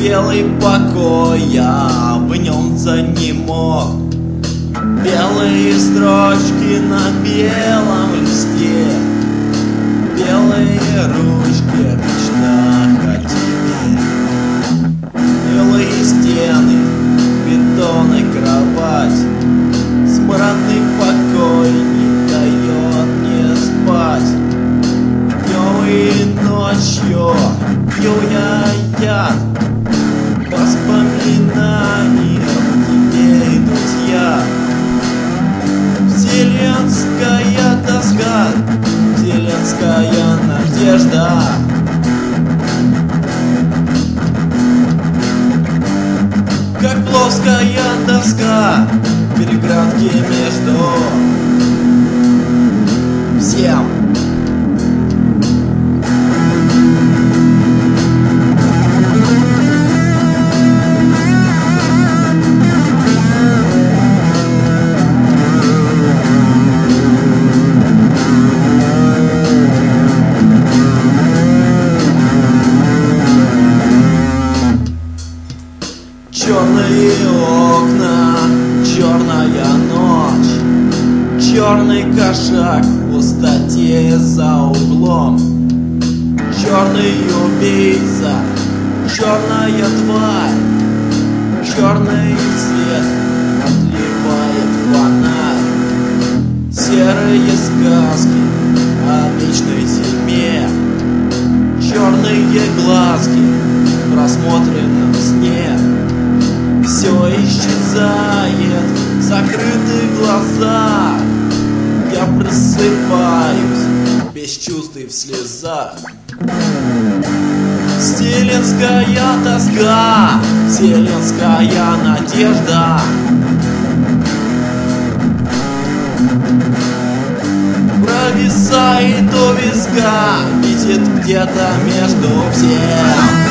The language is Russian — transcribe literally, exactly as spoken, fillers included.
белый покой, я в нем занемог. Белые строчки на белом листе, белые ручки в мечтах о тебе. Белые стены, бетон и кровать, смрадный покой не дает мне спать. Днем и ночью пью я яд воспоминаний о тебе и друзья. Вселенская тоска, вселенская надежда. Как плоская доска, переградки между всем. Черные окна, черная ночь, черный кошак в пустоте за углом, черный убийца, черная тварь, черный свет отливает фонарь. Серые сказки о вечной зиме, черные глазки в просмотренном сне. Все исчезает, закрыты глаза. Я просыпаюсь без чувств и в слезах. Вселенская тоска, вселенская надежда. Провисает у виска, висит где-то между всем.